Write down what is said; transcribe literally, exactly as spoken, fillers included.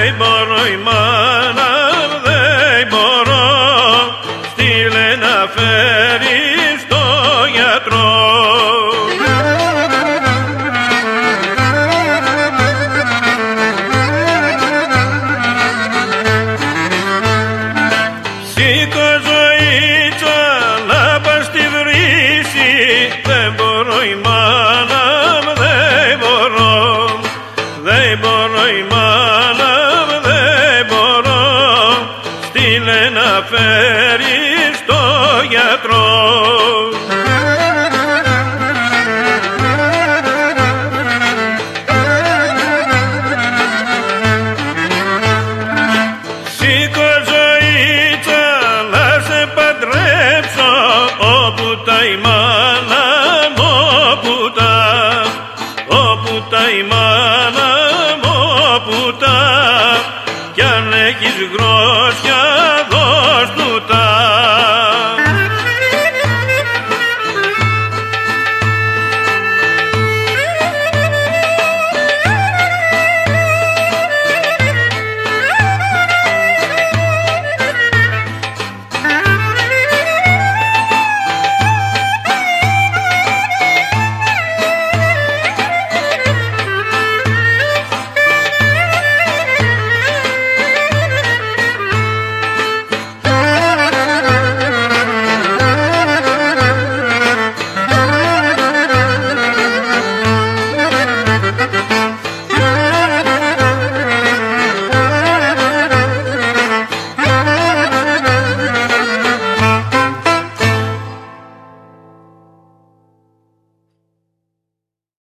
δεν μπορώ η μάνα, δεν μπορώ, στείλε να φέρει στο γιατρό. Σήκω ζωήτσα να πας στη βρύση, δεν μπορώ η μάνα, δεν μπορώ, δεν μπορώ η μάνα, δεν μπορώ, στείλε να φέρει στο γιατρό. Σήκω ζωήτσα να σε παντρέψω, όπου τα η μάνα μου, όπου τα, όπου τα η μάνα μου, όπου τα, κι αν έχεις γνώμη